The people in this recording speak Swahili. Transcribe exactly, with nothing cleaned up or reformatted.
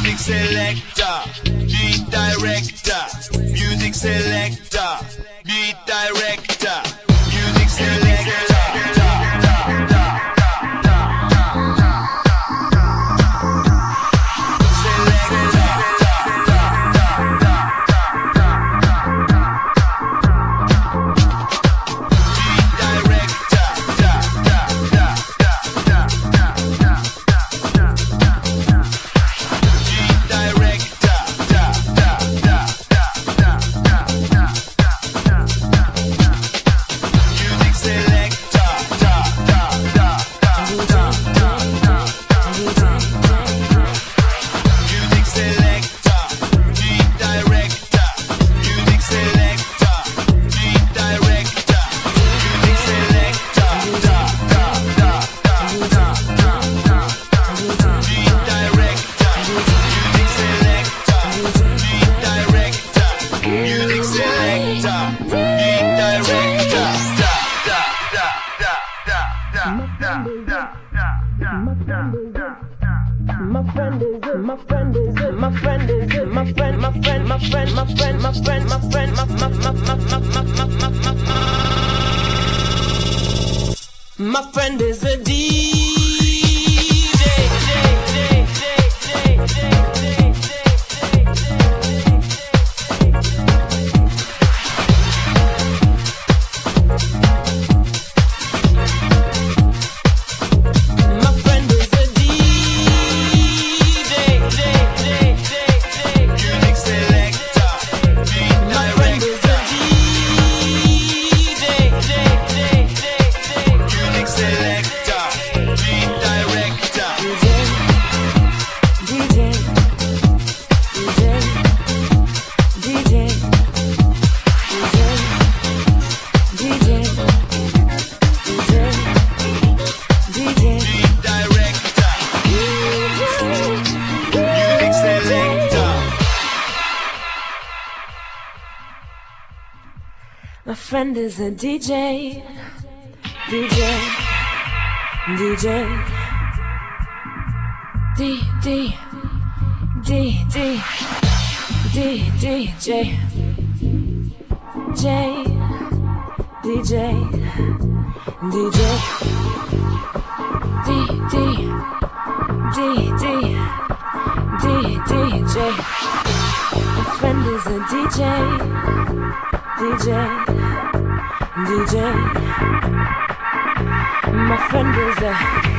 Music selector, beat director. Music selector, beat director. Music selector. My friend is a D J. My friend is a D J, D J, D J, D, D, D, D, D, D, J, J, D J, D J, D, D, D, D, D, D, J. My friend is a D J, D J, D J. My friend is a